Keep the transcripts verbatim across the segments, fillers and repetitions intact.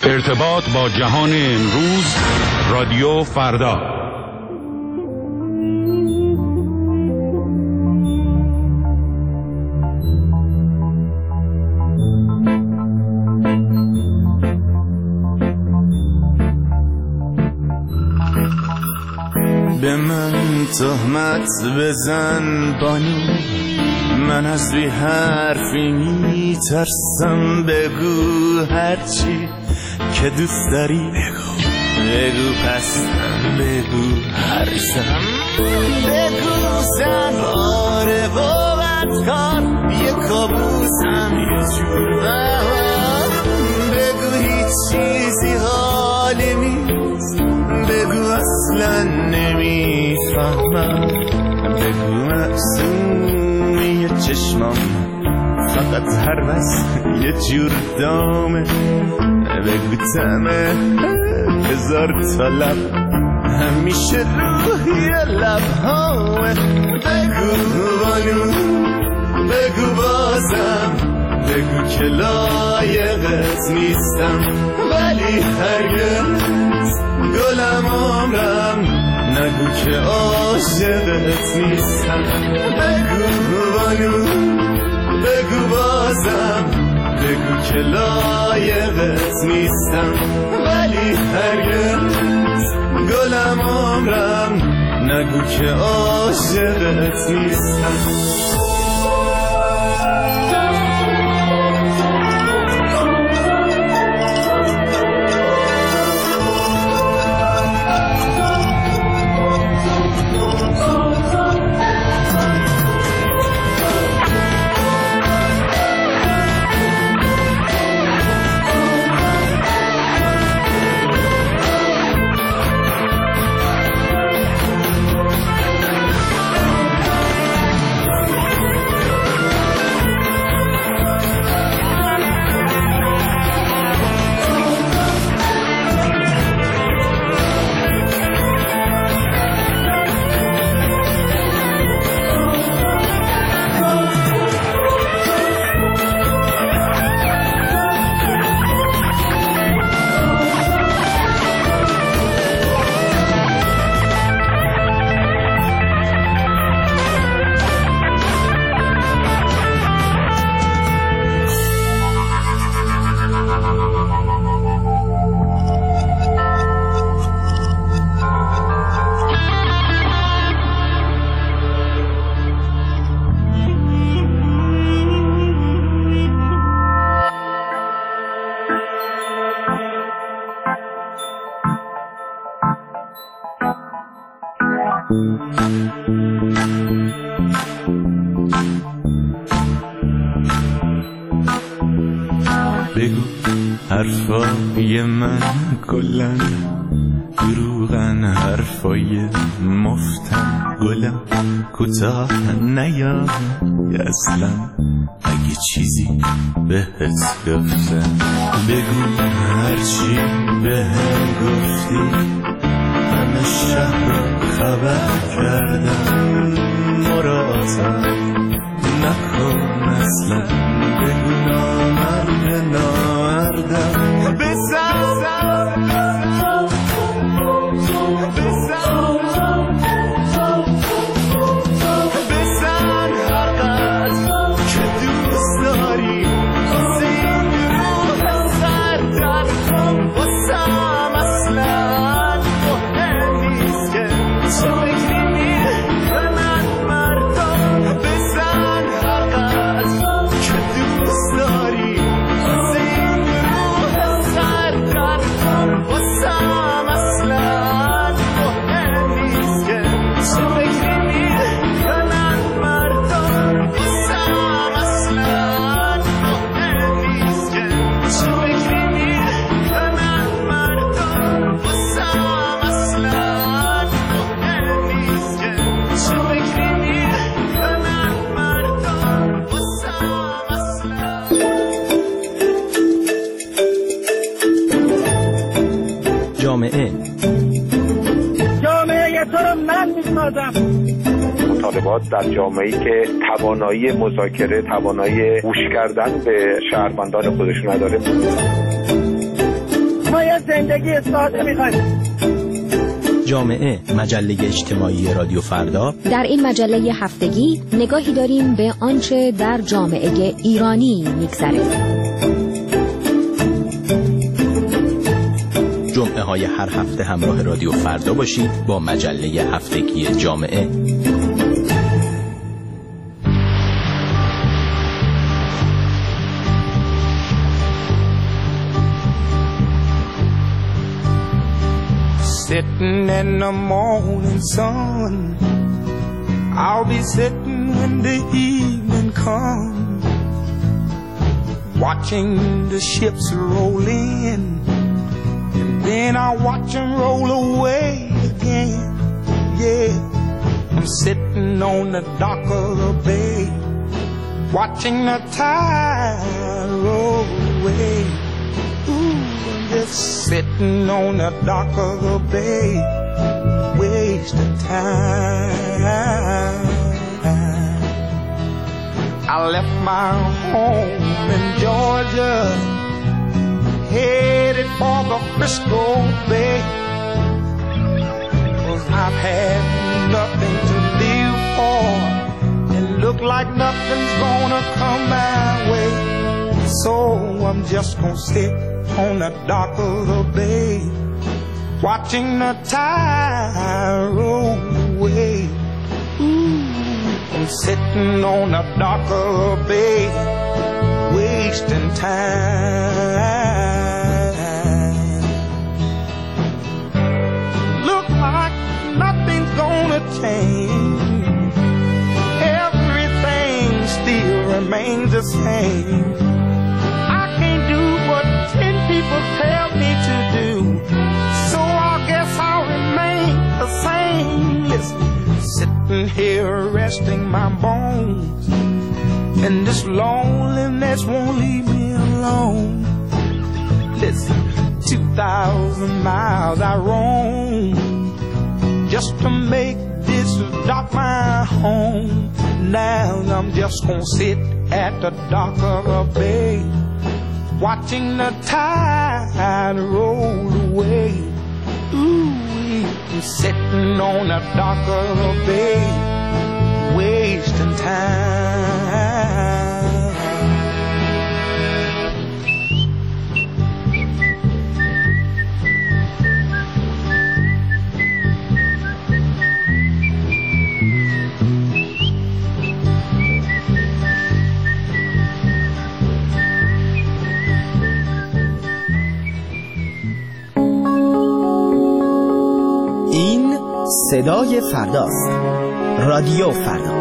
ارتباط با جهان امروز، رادیو فردا. به من تهمت بزن بانو، من از بی حرفی میترسم. بگو هرچی که دوست داری بگو، بگو پس بگو هرزم. بگو زن آره باورت کن یه کابوسم یه جور. بگو هیچ چیزی حالی نیست، بگو اصلا نمیفهمم. بگو معصومی چشمام فقط هر بس یه جور دامه. بگو تمه هزار تا لب همیشه روحی لبهامه. بگو بانو بگو بازم، بگو که لایقت نیستم، ولی هرگز گلم عمرم نگو که عاشقت نیستم. بگو بانو بگو بازم، بگو که لایقت نیستم، ولی هرگز گلم عمرم نگو که عاشقت نیستم. بگو حرفای من کلن دروغن، حرفای مفتن گلم کوتاه نیا اصلا. اگه چیزی بهت گفتم بگو هرچی بهم گفتی، همه شهر خبر کردم. مراتب نکن اصلا، بگو نامرد نامردم. بزن بزن حقت که دوست داری، زین روح سردن واسم اصلا مهم نیست که چه فکری میره به من مردم. بزن حقت که دوست داری، زین روح سردن واسم اصلا مهم نیست که چه فکری میره به من مردم. واسم اصلا مهم نیست که چه فکری میره به من مردم. واسم اصلا مهم نیست که چه فکری میره به من مردم. واسم اصلا. جامعه جامعه تو رو من میسازم. مطالبات در جامعه‌ای که توانایی مذاکره، توانایی گوش کردن به شهروندان خودشون نداره. ما یه زندگی ساده میخوایم. جامعه، مجله اجتماعی رادیو فردا. در این مجله هفتگی نگاهی داریم به آنچه در جامعه ایرانی میگذره. جمعه های هر هفته همراه رادیو فردا باشید با مجله هفتگی جامعه. Sitting in the morning sun, I'll be sitting when the evening comes, watching the ships roll in, and then I'll watch them roll away again. Yeah, I'm sitting on the dock of the bay, watching the tide roll away. Ooh, I'm just sitting on the dock of the bay, wasting time. I left my home in Georgia, headed for the Frisco Bay, 'cause I've had nothing to live for, and look like nothing's gonna come my way. So I'm just gonna sit on the dock of the bay, watching the tide roll away. Ooh, I'm sitting on the dock of the bay, wasting time. Look like nothing's gonna change, everything still remains the same. People tell me to do, so I guess I'll remain the same. Listen, sitting here resting my bones, and this loneliness won't leave me alone. Listen, two thousand miles I roam just to make this dock my home. Now I'm just gonna sit at the dock of a bay, watching the tide roll away. Ooh, I'm sitting on the dock of the bay, wasting time. صدای فرداست. رادیو فردا.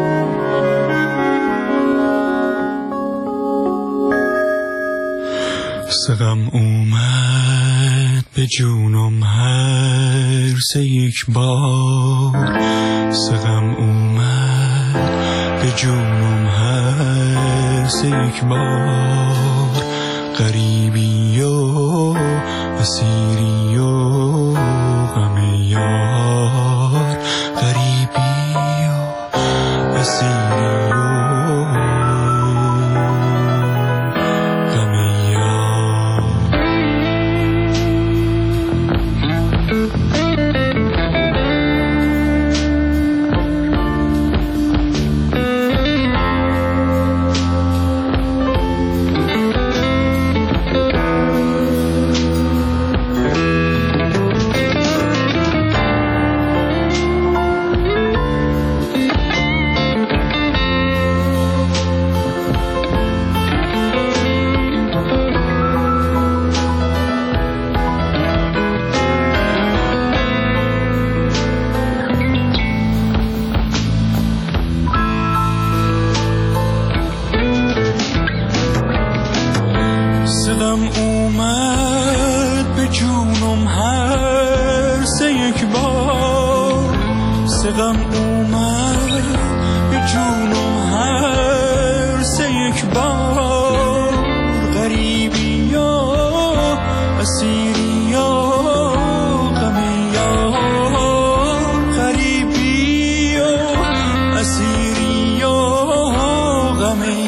صدام اومد به جونم هر سه یک بار، صدام اومد به جونم هر سه یک بار، غریبی و اسیری و غم یار، غریبی و اسیری و غم یار. صدام اومد به جونم هر سه یک بار، صدام اومد به جونم هر سه یک بار، غریبی یا اسیری یا غم یار، غریبی یا اسیری یا غم یار.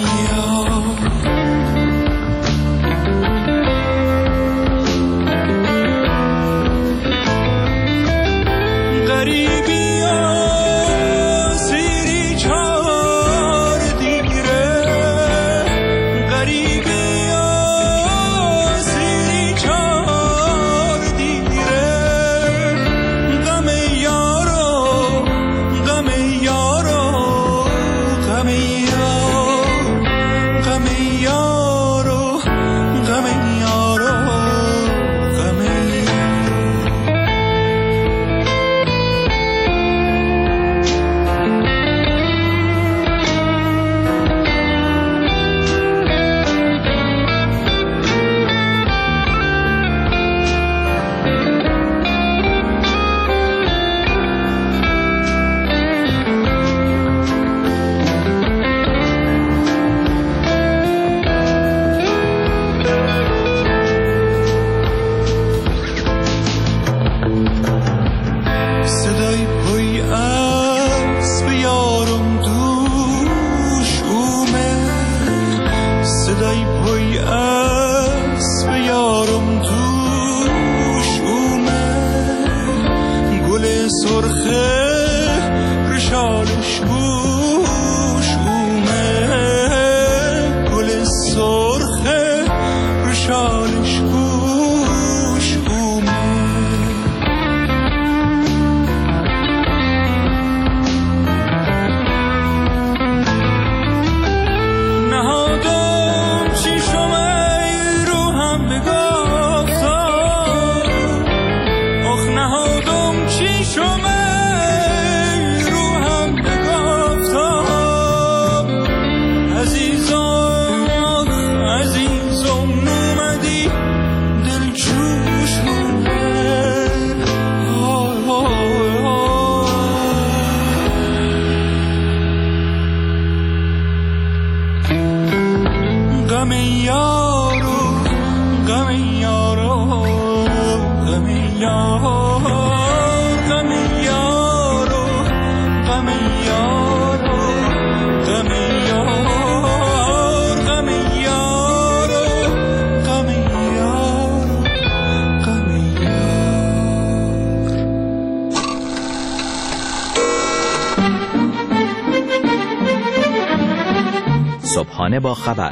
صبحانه با خبر،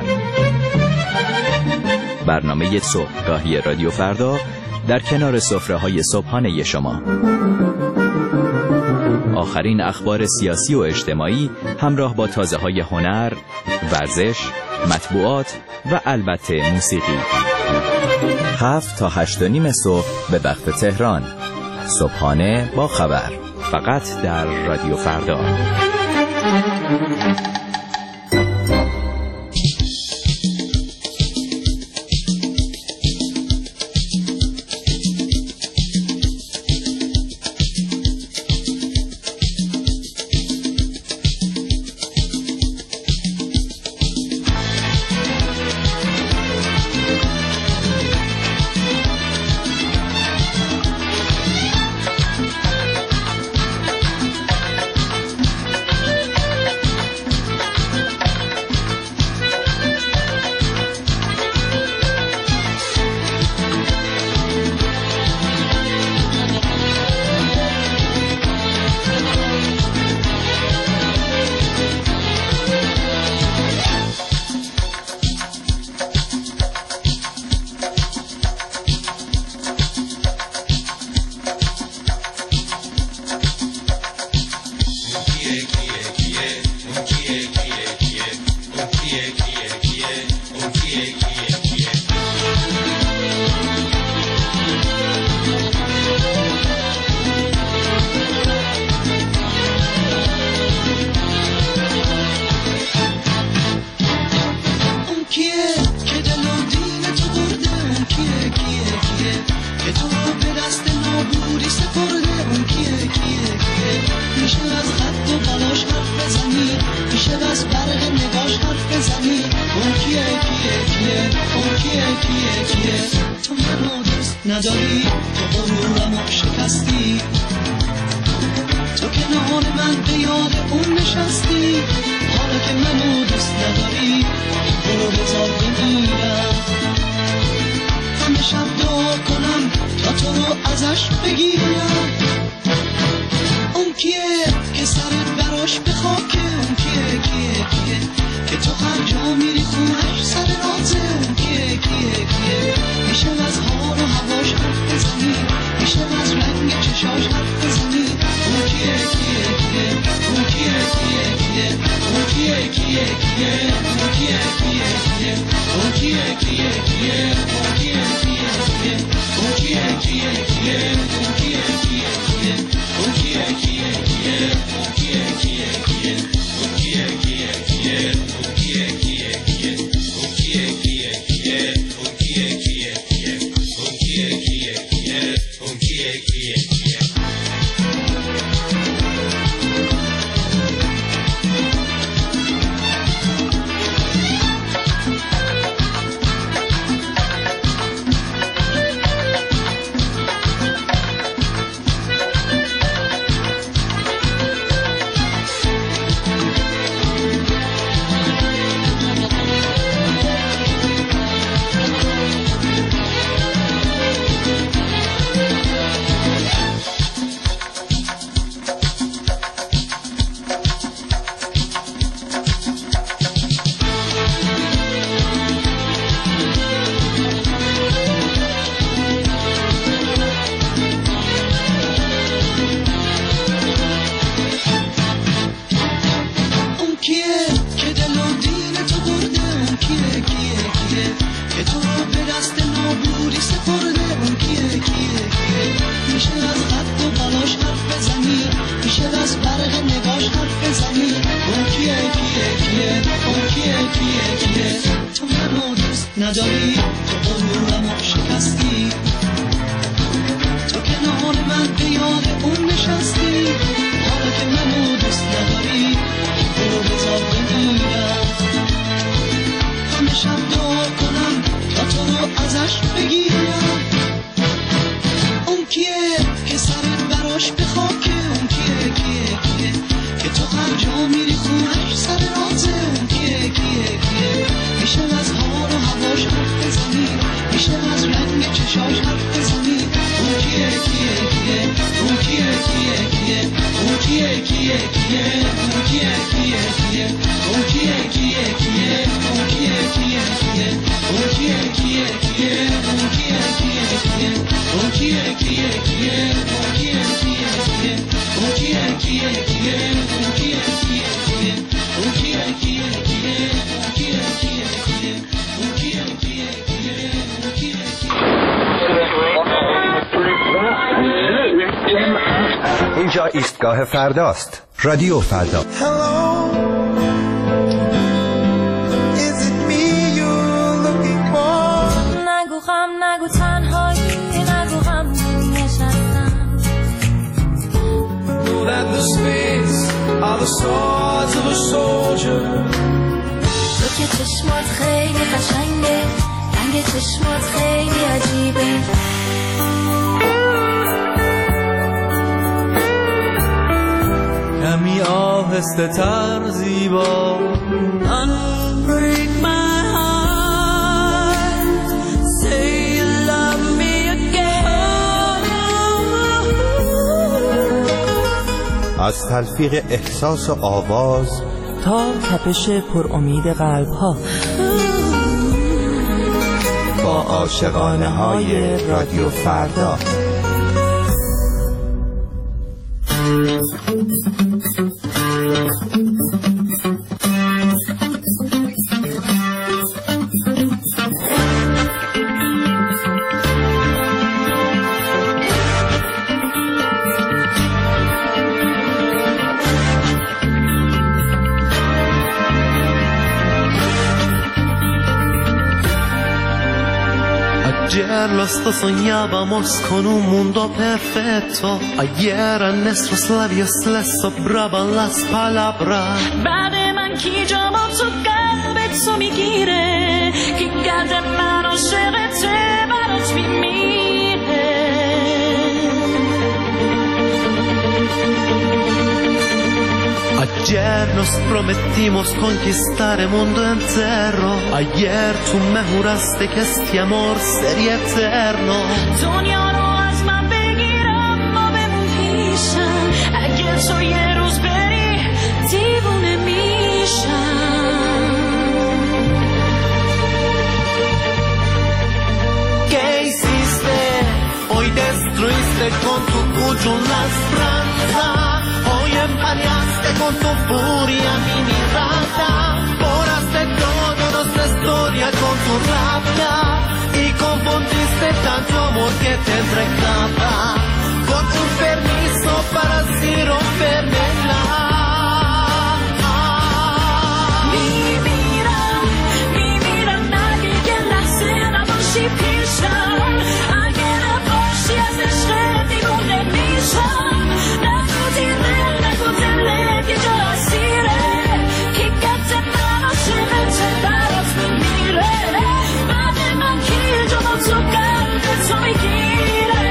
برنامه صبحگاهی رادیو فردا در کنار سفره‌های صبحانه شما. آخرین اخبار سیاسی و اجتماعی همراه با تازه‌های هنر، ورزش، مطبوعات و البته موسیقی. هفت تا هشت و نیم صبح به وقت تهران. صبحانه با خبر، فقط در رادیو فردا. کیه کیه اون کیه کیه کیه اون کیه کیه کیه کیه کیه کیه اون کیه کیه کیه اون کیه کیه کیه اون کیه کیه کیه اون کیه کیه کیه اون کیه کیه کیه اون کیه کیه کیه اون کیه کیه. اینجا ایستگاه فرداست. رادیو فردا. نگو غم نگو تنهایی نگو غم نشستم. Know that the spades are the swords of a soldier. تو که چشمات خیلی قشنگه رنگ چشمات خیلی عجیبه. کمی آهسته تر زیبا Unbreak my heart Say you love me again. از تلفیق احساس و آواز تا تپش پر امید قلب ها با عاشقانه های رادیو فردا. Ayer los dos soñábamos con un mundo perfecto. Ayer a nuestros labios les sobraban las palabras. بعد من کی جا با تو قلبت تو میگیره کی قد من عاشقته برات میمیره. Ayer nos prometimos conquistar el mundo entero. Ayer tú me juraste que este amor sería eterno. دنیا رو از من بگیرم ما بمون پیشم. اگه تو یه روز بری دیوونه میشم. ¿Qué hiciste? Hoy destruiste con tu puño la esperanza. Hoy empañaste con tu furia mi mirada. Borraste todo nuestra historia con tu rabia. Y confundiste tanto amor que te entregaba. Con un permiso para así rompérmela. Mi vida, mi vida nadie que la escena باشی پیشم. اگه نباشی از عشق دیوونه میشم. نگو دیره نگو دلت یه جا اسیره کی قد من عاشقته برات میمیره. بعد من کی جا با تو قلب تو میگیره.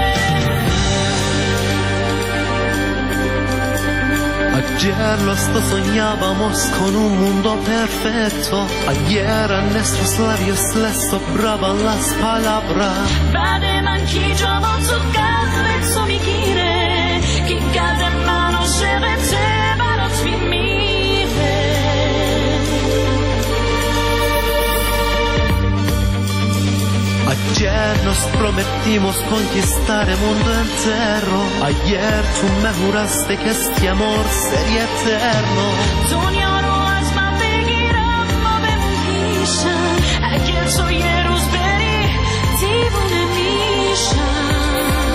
Ayer los dos soñábamos con un mundo perfecto. Ayer a nuestros labios les sobraban las palabras. بعد من کی جا با تو قلب تو میگیره کی قد من عاشقته برات میمیره. Ayer nos prometimos conquistar el mundo entero. Ayer tú me juraste que este amor sería eterno. دنیا رو از من بگیرم ما بمون پیشم. اگه تو یه روز بری دیوونه میشم.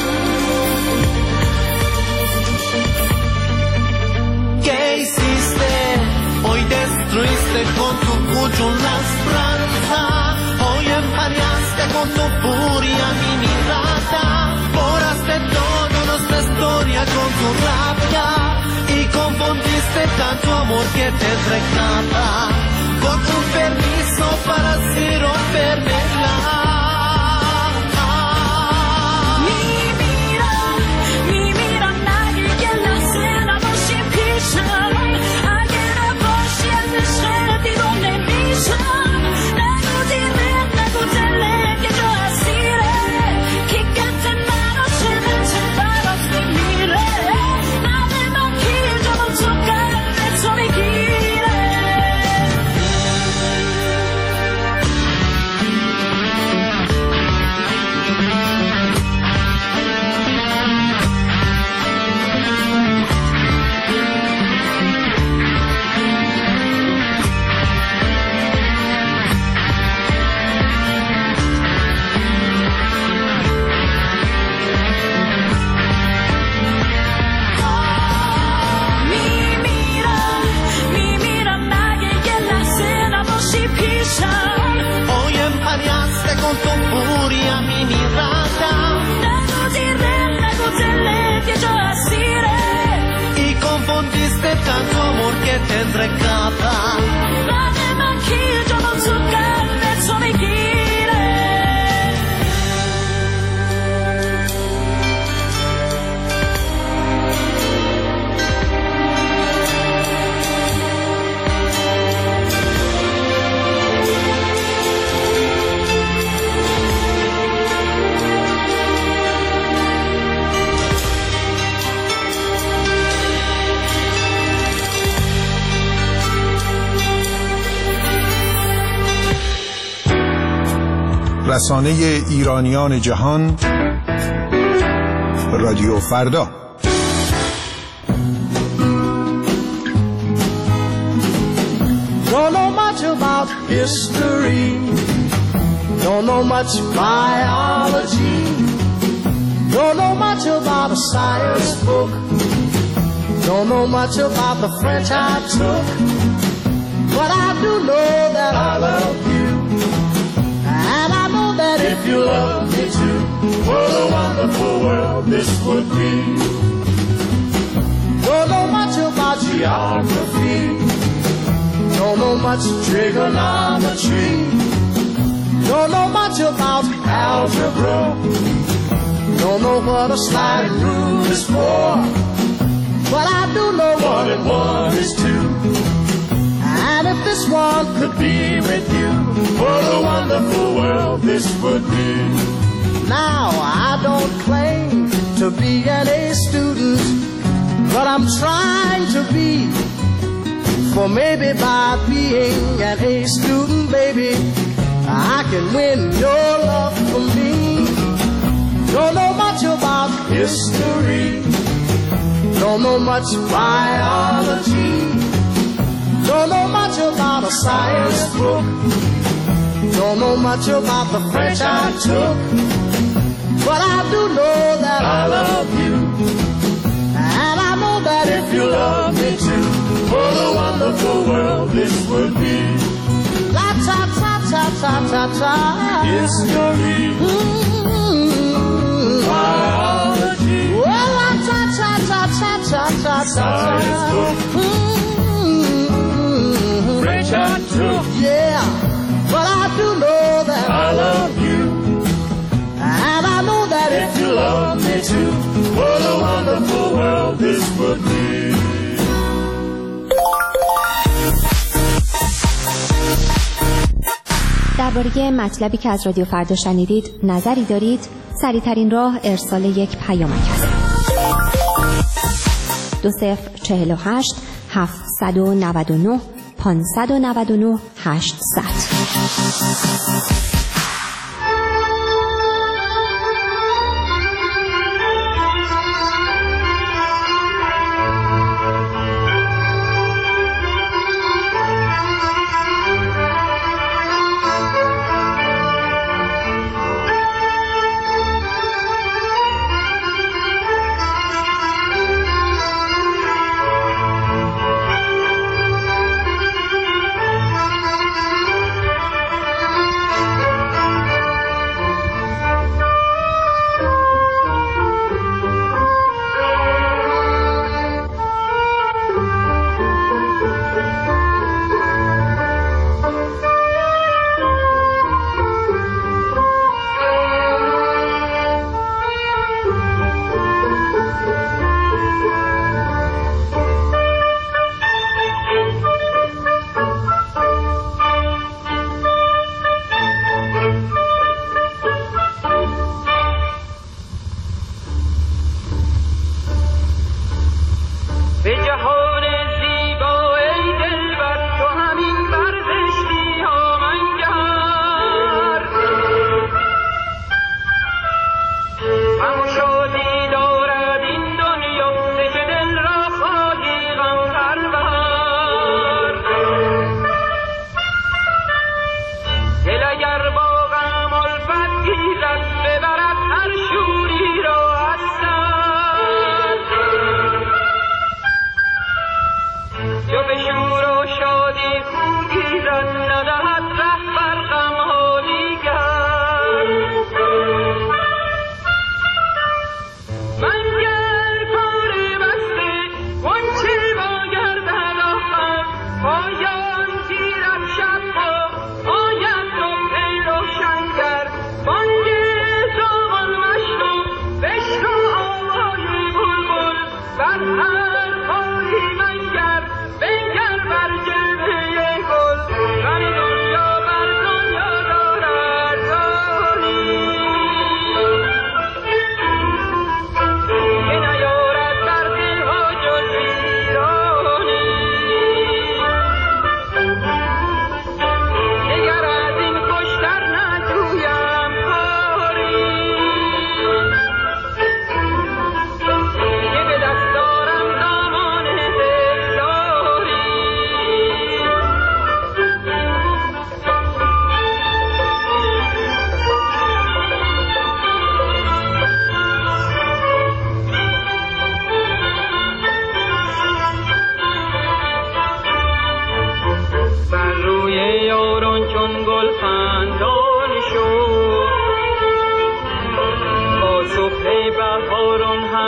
¿Qué hiciste? Hoy destruiste con tu puño la esperanza. Hoy empañaste con tu furia mi mirada. Borraste toda nuestra historia con tu rabia. Y confundiste tanto amor que te entregaba. Con un permiso para así rompérmela. Mi vida, mi vida nadie que la escena باشی پیشم. اگه نباشی از عشق دیوونه میشم. نگو دیره نگو دلت یه جا اسیره کی قد من عاشقته برات میمیره. بعد من کی جا با تو قلب تو میگیره. furia mi mirata. نگو دیره نگو دله که جا اسیره Y confundiste tanto amor que te entregaba. بعد من کی جانم تو قلب تو میگیره رسانه ایرانیان جهان رادیو فردا. Don't know much about history, don't know much biology, don't know much about a science book, don't know much about the French I took, but I do know that I love you, and I know that if you love me too, what a wonderful world this would be. Don't know much about geography, don't know much trigonometry, don't know much about algebra, don't know what a sliding rule is for, but I do know one and one is two. And if this one could be with you, what a wonderful world this would be. Now I don't claim to be an A student, but I'm trying to be. For maybe by being an A student, baby, I can win your love for me. Don't know much about history, don't know much biology, don't know much about a science book, don't know much about the French I took, but I do know that I love you, and I know that if you love me too, what a wonderful world this would be. La ta ta ta ta ta ta. History, mm-hmm. Biology, well, la ta ta ta ta ta ta ta. Science book, mm-hmm. French I took, yeah, but I do know that I love you, and I know that if you love me too, what a wonderful world this would be. درباره مطلبی که از رادیو فردا شنیدید نظری دارید؟ سریع‌ترین راه ارسال یک پیامک است. دو صفر چهل و هشت هفتصد و نود و نه پانصد و نود و نه هشتصد.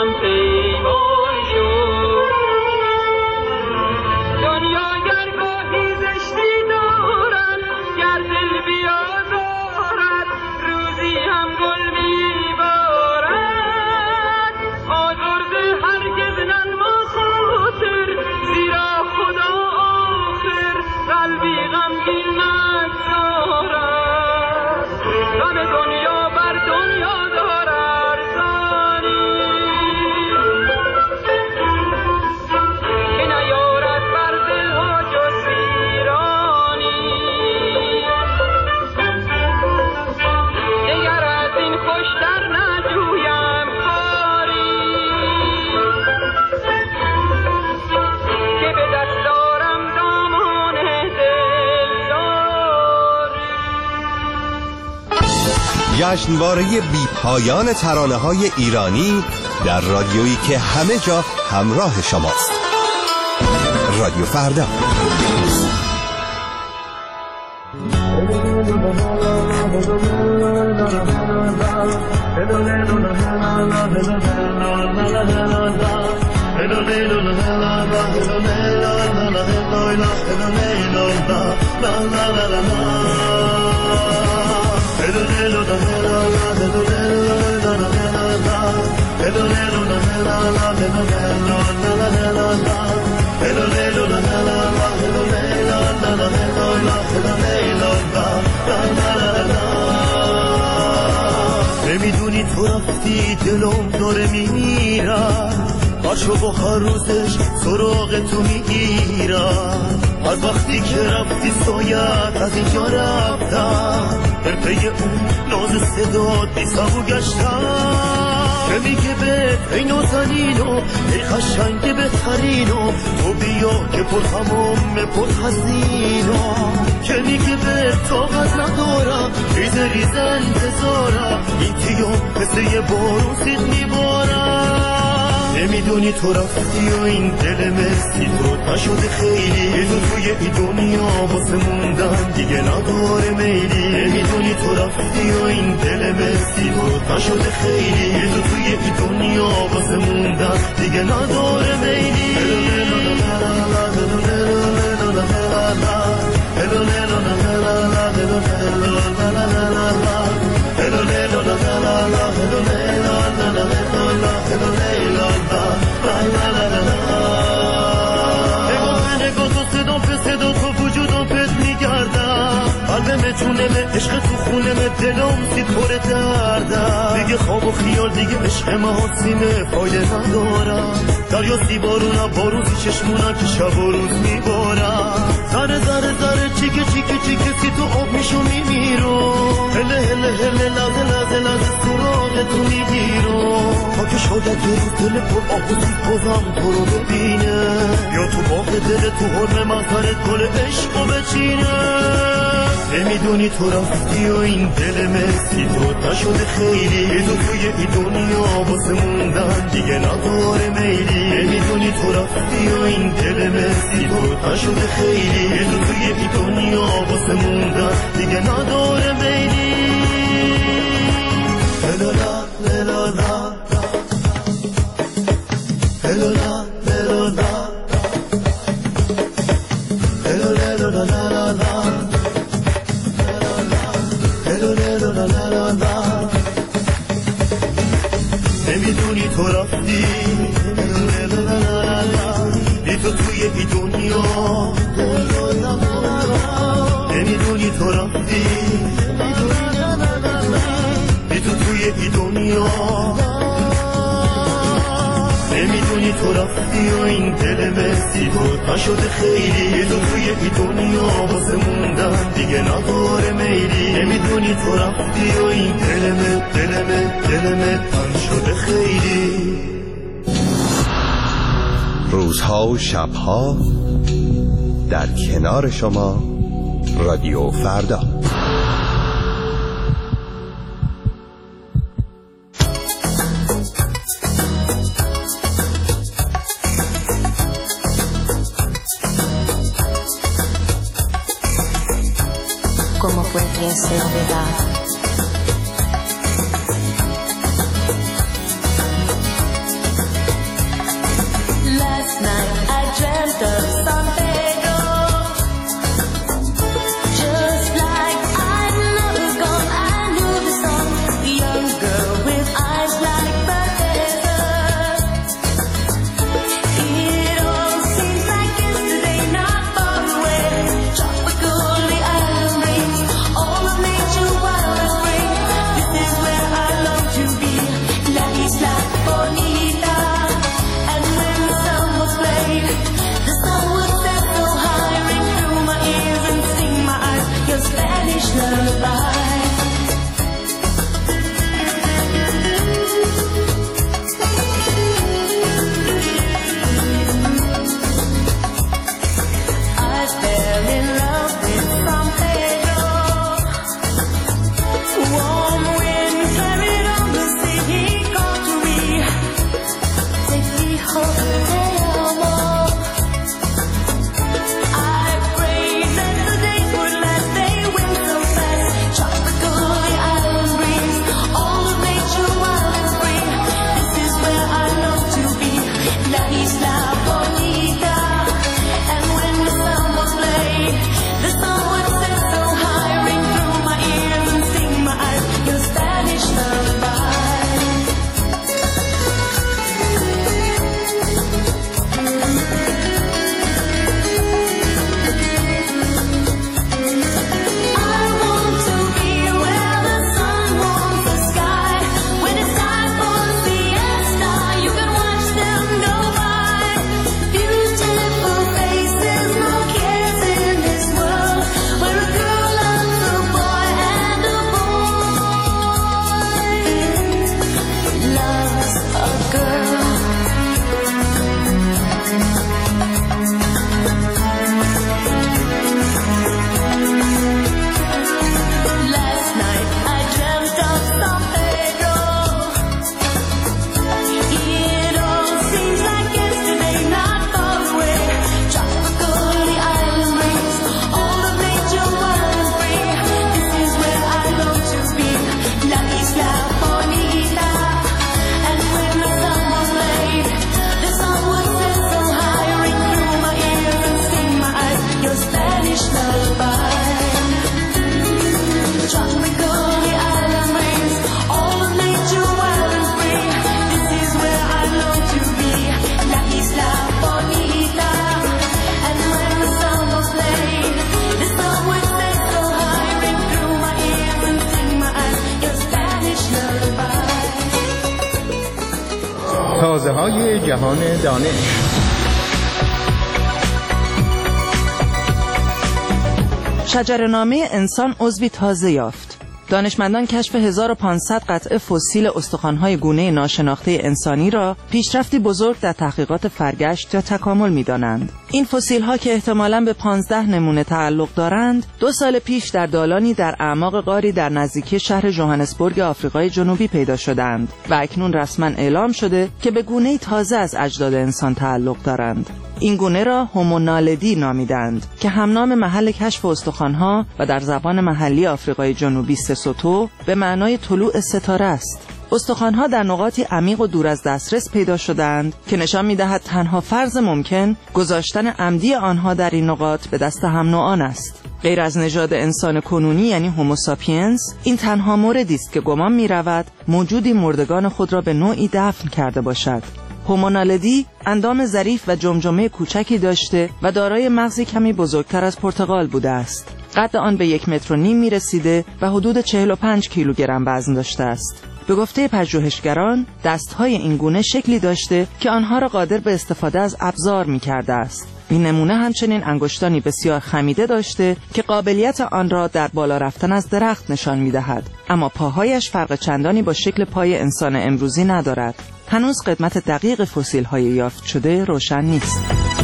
هم پیمان شد. دنیا گر گاهی زشتی دارد، گر دل بیازارد، روزی هم گل میبارد. آزرده هرگز ننما خاطر، زیرا خدا آخر قلبی غمگین نگذارد. غم دنیا بر دنیا دارد ارزانی، که نیارد بر دلها جز ویرانی. دگر از این خوشتر نجویم کاری، که به دست دارم دامان دلداری. جشنواره بی پایان ترانه های ایرانی در رادیویی که همه جا همراه شماست. رادیو فردا. نمیدونی تو رفتی دلم داره میمیرم، باشو با هر روزش سراغ تو میگیرم. از وقتی که رفتی سایت از اینجا رفتم، در پی اون ناز صدات بی صبو گشتم. که میگه به ای نازنینو ای قشنگ بهترینو، تو بیا که پر هموم پر حزینو. که میگه به طاقت ندارم ریز ریز انتظارم، این تیو مثل یه بارون سید میبارم. نمیدونی تو رفتی و این دل مسی تو نشده خیلی، تو توی این دنیا واسه موندن دیگه نداره میلی. نمیدونی تو رفتی و این دل مسی تو نشده خیلی، تو توی این دنیا واسه موندن دیگه نداره میلی. نگاه تو صدا به صدا تو وجودم پس میگردم، قلبم جونم عشق تو خونم دلم سید پر دردم. دیگه خواب و خیال دیگه عشق محاسینه فایده ندارم. دریا سی بارونم باروزی چشمونم که شب و روز میبارم. ذره ذره ذره چیکه چیکه چیکه سی تو آب میشو میمیرو، هله هله هله لحظه لحظه لحظه سراغ تو میگیرو. تا که شاید یه روز دل پر آبوزی بازم تو رو ببینه، یا تو باغ دل تو حرم مغفرت گل عشقو بچینه. نمیدونی تو رفتی و این دل مسی تو نشده خیلی، تو توی این دنیا واسه موندن دیگه نداره میلی. نمیدونی تو رفتی و این دل مسی تو نشده خیلی، تو توی این دنیا واسه موندن دیگه نداره میلی. هلالا هلالا هلالا هلالا نمیدونی تو رفتی بی تو توی این دنیا، نمیدونی تو رفتی بی تو توی این دنیا. نمیدونی تو رفتی و این دل مسی تو نشده خیلی، تو توی این دنیا واسه موندن دیگه نداره میلی. نمیدونی تو رفتی و این دلمه دلمه دلمه تن شده خیلی. روزها و شبها در کنار شما رادیو فردا. ¿Cómo fue que se olvidaba? تازه‌های جهان دانش. شجره‌نامه انسان عضوی تازه یافت. دانشمندان کشف هزار و پانصد قطعه فسیل استخوان‌های گونه ناشناخته انسانی را پیشرفتی بزرگ در تحقیقات فرگشت یا تکامل می‌دانند. این فسیل‌ها که احتمالاً به پانزده نمونه تعلق دارند، دو سال پیش در دالانی در اعماق غاری در نزدیکی شهر ژوهانسبورگ آفریقای جنوبی پیدا شدند و اکنون رسما اعلام شده که به گونه‌ای تازه از اجداد انسان تعلق دارند. این گونه را هومونالدی نامیدند که همنام محل کشف استخوان‌ها و در زبان محلی آفریقای جنوبی سسوتو به معنای طلوع ستاره است. استخوان‌ها در نقاطی عمیق و دور از دسترس پیدا شدند که نشان می‌دهد تنها فرض ممکن گذاشتن عمدی آنها در این نقاط به دست هم نوعان است. غیر از نژاد انسان کنونی یعنی هوموساپینز، این تنها موردی است که گمان می‌رود موجودی مردگان خود را به نوعی دفن کرده باشد. هومونالدی اندام ظریف و جمجمه کوچکی داشته و دارای مغزی کمی بزرگتر از پرتقال بوده است. قد آن به یک متر و نیم می رسیده و حدود چهل و پنج کیلوگرم وزن داشته است. به گفته پژوهشگران، دستهای این گونه شکلی داشته که آنها را قادر به استفاده از ابزار می کرده است. این نمونه همچنین انگشتانی بسیار خمیده داشته که قابلیت آن را در بالا رفتن از درخت نشان می دهد. اما پاهایش فرق چندانی با شکل پای انسان امروزی ندارد. هنوز قدمت دقیق فسیل‌های یافت شده روشن نیست.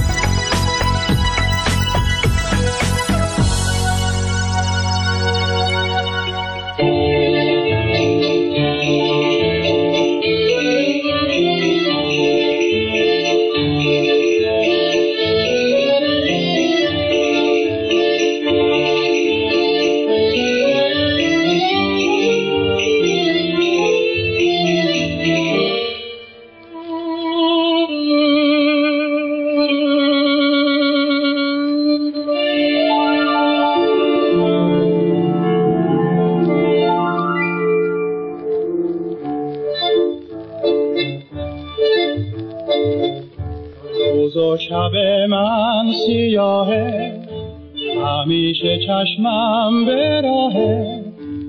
شب من سیاهه، همیشه چشمم به راهه،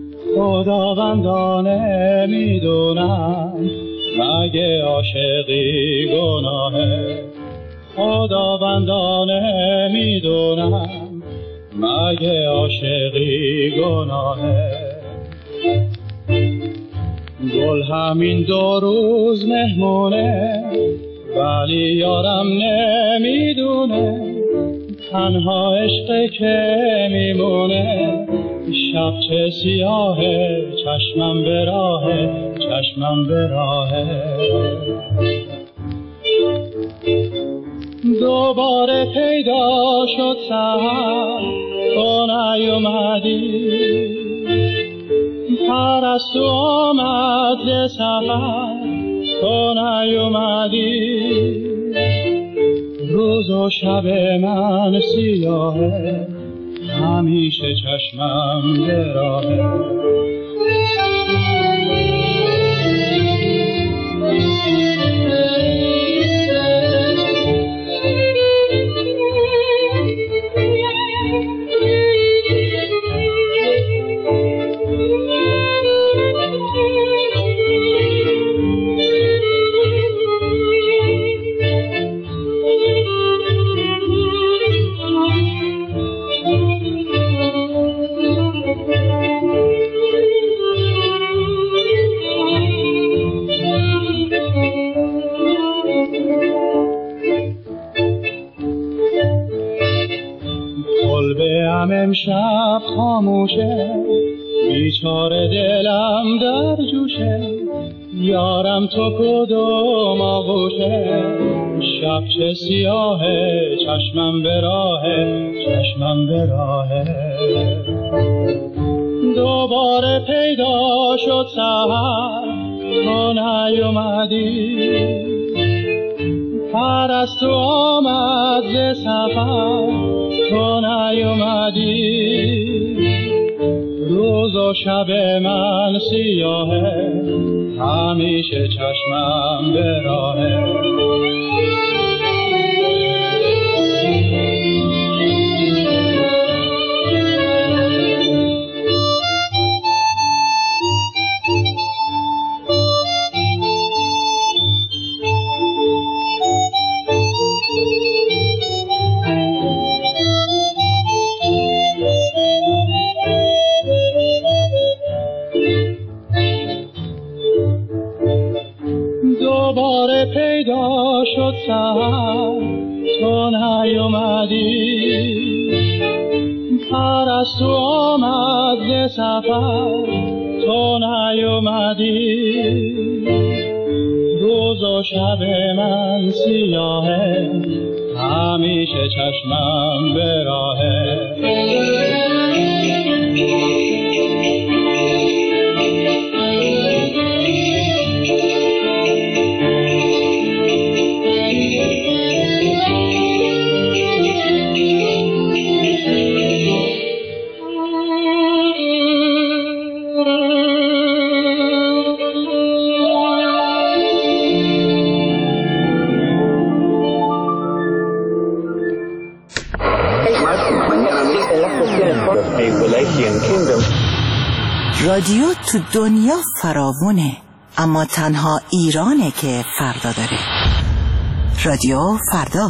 خداوندانه میدونم مگه عاشقی گناهه، خداوندانه میدونم مگه عاشقی گناهه. گل همین دو روز مهمونه، ولی یارم نمیدونه تنها عشق که میمونه. شب چه سیاهه، چشمم به راهه، چشمم به راهه. دوباره پیدا شد سحر، تو نیومدی، پرستو آمد ز سفر، تو نیومدی. روز و شب من سیاهه، همیشه چشمم به راهه. امشب خاموشه، بیچاره دلم در جوشه، یارم تو کدوم آغوشه. شب چه سیاهه، چشمم به راهه، چشمم به راهه. دوباره پیدا شد سحر، تو نیومدی، پرستو آمد ز سفر، تو نیومدی. روز و شب من سیاهه، همیشه چشمم به راهه. دوباره پیدا شد سحر تو نیومدی پرستو آمد ز سفر تو نیومدی روز و شب من سیاهه همیشه چشمم به راهه رادیو تو دنیا فراوونه، اما تنها ایرانه که فردا داره. رادیو فردا.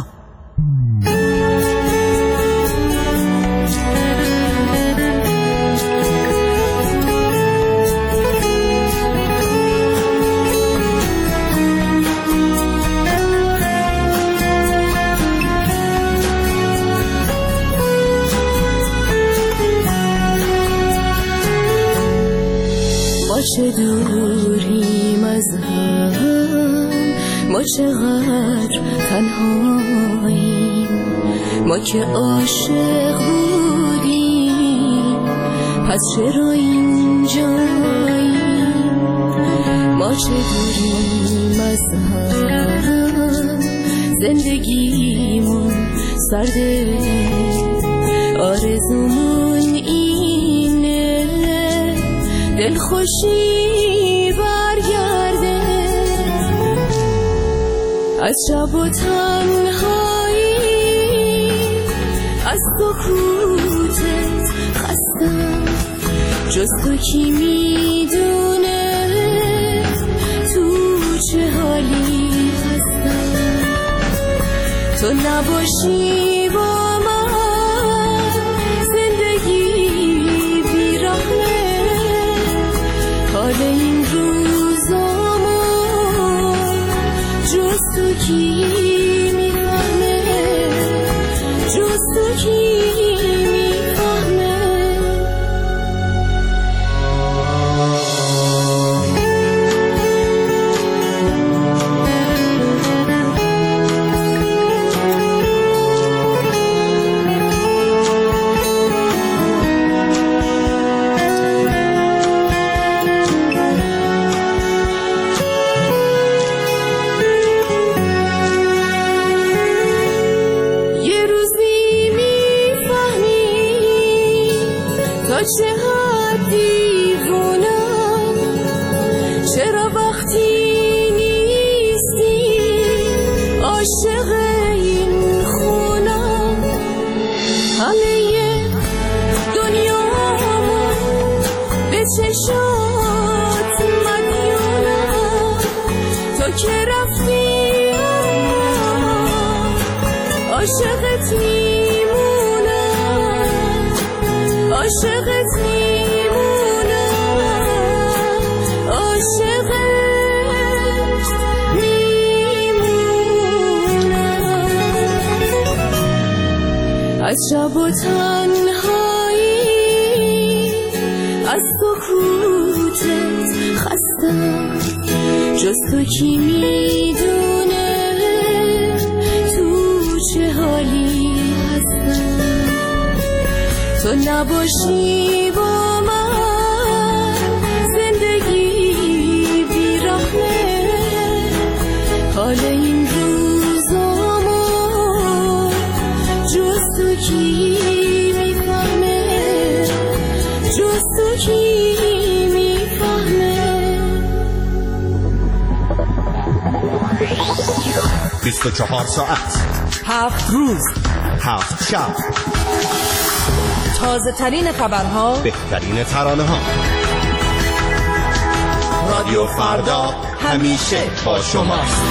چه دوریم از هم، ما چقدر تنهاییم، ما که عاشق بودیم پس چرا اینجاییم. ما چه دوریم از هم، زندگیمون سرده، آرزومون اینه دل خوشی برگرده، از شب و تنهایی از سکوتت خستم، جز تو کی میدونه تو چه حالی هستم. تو نباشی با من زندگی بی‌رحمه، حال این روزامو جز تو کی میفهمه، جز تو کی میفهمه. چه حد دیوونم، چرا وقتی نیستی عاشق این خونم. همه دنیامو به چشات مدیونم، تو که رفتی عاشقت میمونم، عاشقت میمونم، عاشقت میمونم. از شب و تنهایی از سکوتت خستم، جز تو کی میدونه تو چه حالی هستم. تو نباشی با من زندگی بی‌رحمه، حال این روزامو جز تو کی میفهمه، جز تو کی میفهمه. بیست و چهار ساعت، هفت روز، هفت شب، تازه ترین خبرها، بهترین ترانه ها. رادیو فردا همیشه با شماست.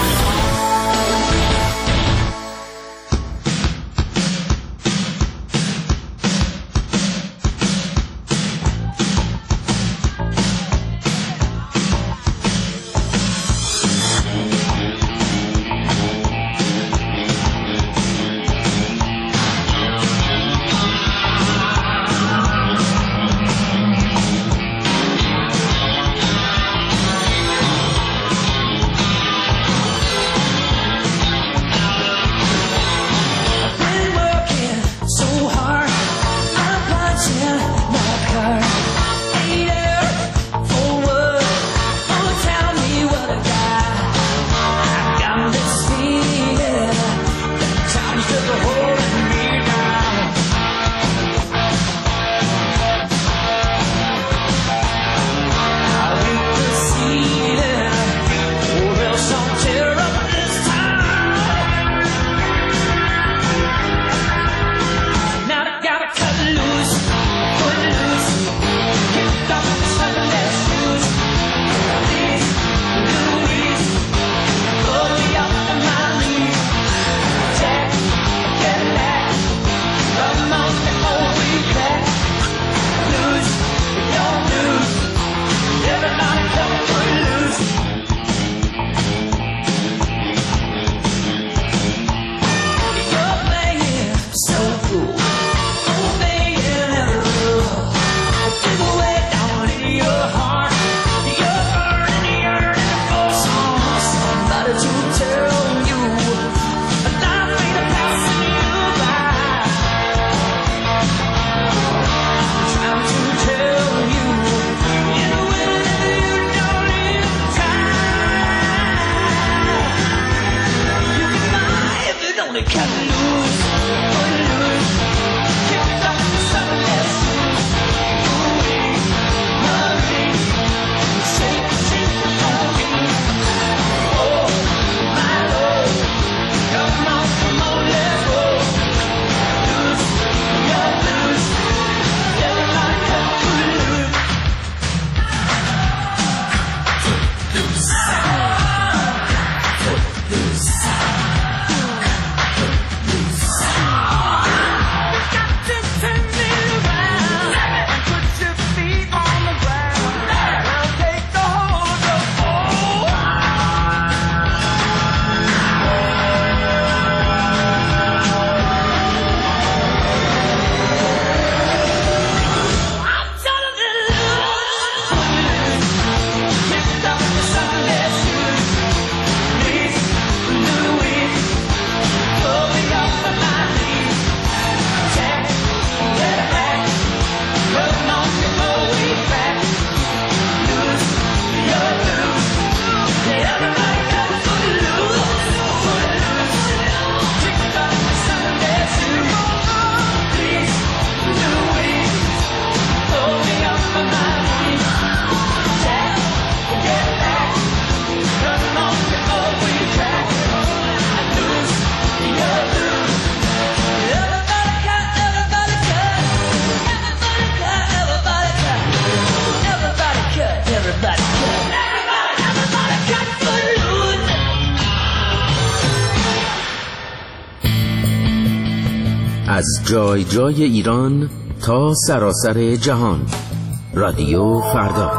از جای جای ایران تا سراسر جهان. رادیو فردا.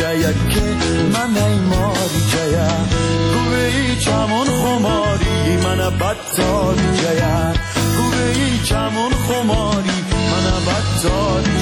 من ای ماری جایا گوی چمون خماری من من بطال جگر گوه این کمون خماری من بطال